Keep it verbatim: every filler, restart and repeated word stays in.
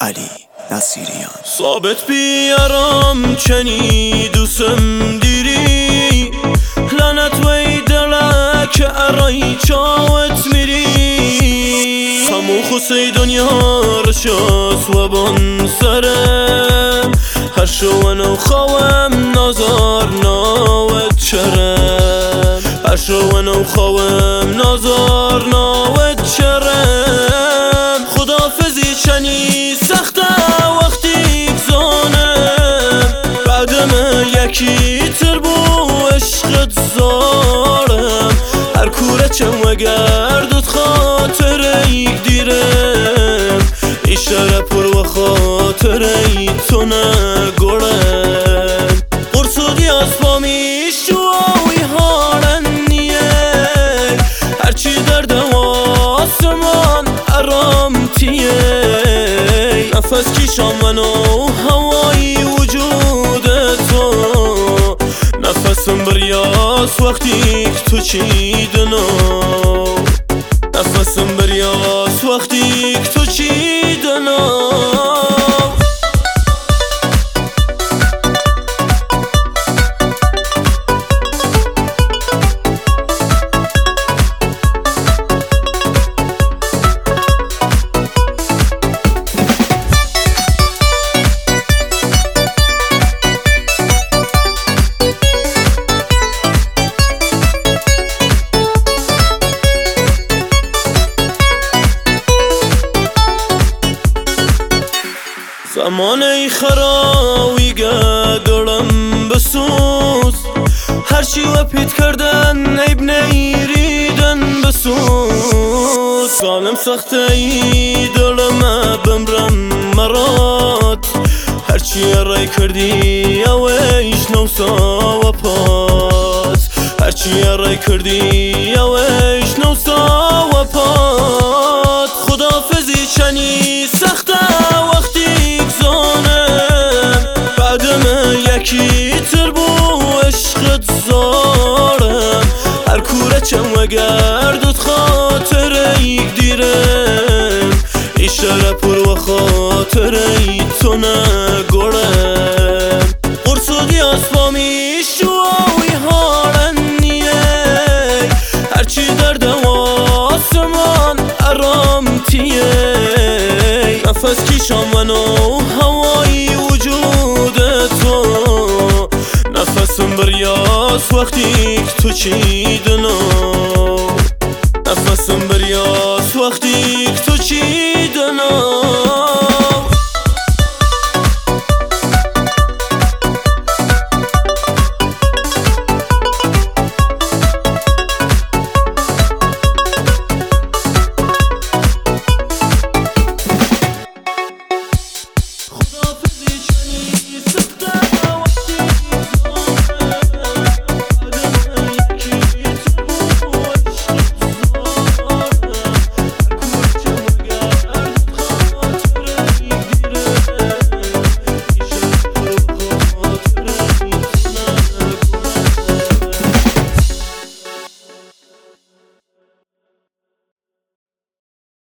علی نصیریان. ثابت بیارم چنی دوسم دیری لعنت وی دلک که ارای چاوت میری همو خوصی دنیا رشاس و بان سرم هر شو نو خوام نازار ناوت چرم هر شو نو خوام نازار ناوت چرم خدافزی چنی سخته وقتی زانم بعدم یکی تر بو عشقت زارم هر کوره چم و گردت خاطر ایک دیرم ایشاره پر و خاطر ای تو نگرم قرصودی از پامیش جوی هارن نیه هرچی در دواسمان ارام تیه نفس کشم منو هوایی وجود تو نفسم بریاس وقتی تو چیدنو نفسم بریاس وقتی تو چیدنو زمانه خراوی گدارم بسوز هرچی و پیت کردن عیب نیریدن بسوز سالم سخته ای دارم بمرم مرات هرچی رای کردی اویش نوسا و پاس هرچی رای کردی اویش نوسا و پاس خدافزی چنی سخته یکی تر بو عشقت زارم هر کوره چم و گردت خاطر ایک دیرم ایشاره پر و خاطر ای تو نگرم قرصودی از پامیش جوی هارن نیه هرچی در دواسمان ارام تیه نفس کشم منو هوایی وجود تو نفسم بریاس وقتی تو چیدنو نفسم بریاس